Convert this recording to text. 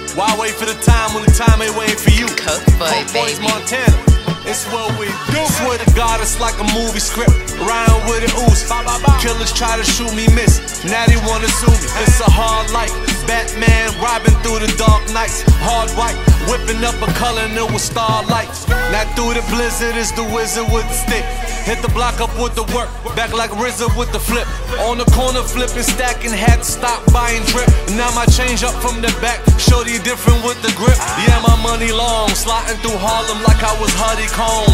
Why wait for the time when the time ain't waiting for you? Coke boy, Boys, baby. Montana. It's what we do. Swear to God, it's like a movie script. Ryan with an ooze. Killers try to shoot me, miss. Now they wanna sue me. It's a hard life. Batman robbing through the dark nights. Hard white, whipping up a color and it was starlight. Now through the blizzard is the wizard with the stick. Hit the block up with the work, back like RZA with the flip. On the corner flipping, stacking, had to stop buying drip. Now my change up from the back, shorty different with the grip. Yeah, my money long, sliding through Harlem like I was honeycomb.